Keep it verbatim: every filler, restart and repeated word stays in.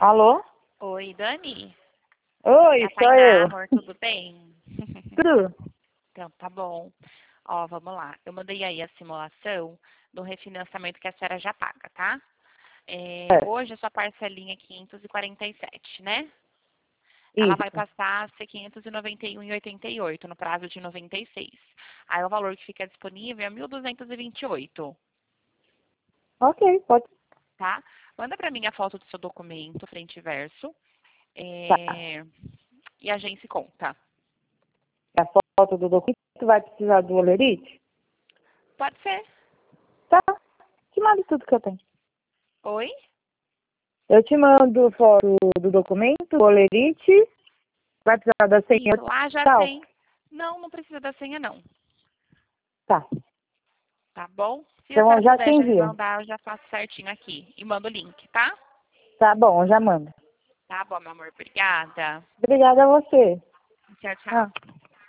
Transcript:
Alô? Oi, Dani? Oi, É a sou Tainá, eu. amor, tudo bem? Tudo? Então, tá bom. Ó, vamos lá. Eu mandei aí a simulação do refinanciamento que a senhora já paga, tá? É, É, hoje a sua parcelinha é quinhentos e quarenta e sete, né? Ela vai isso. passar a ser quinhentos e noventa e um e oitenta e oito no prazo de noventa e seis. Aí o valor que fica disponível é mil duzentos e vinte e oito, Ok, pode. tá? Manda pra mim a foto do seu documento, frente e verso, Tá. é, e a gente conta. A foto do documento vai precisar do olerite? Pode ser. Tá. Te mando tudo que eu tenho. Oi? Eu te mando foto do documento, do olerite. Vai precisar da senha Isso, lá já tal? tem. Não, não precisa da senha, não. Tá. Tá bom? Se a Então eu senhora já te puder já me envio. mandar, eu já faço certinho aqui. E mando o link, tá? Tá bom, eu já mando. Tá bom, meu amor. Obrigada. Obrigada a você. Tchau, tchau. Ah.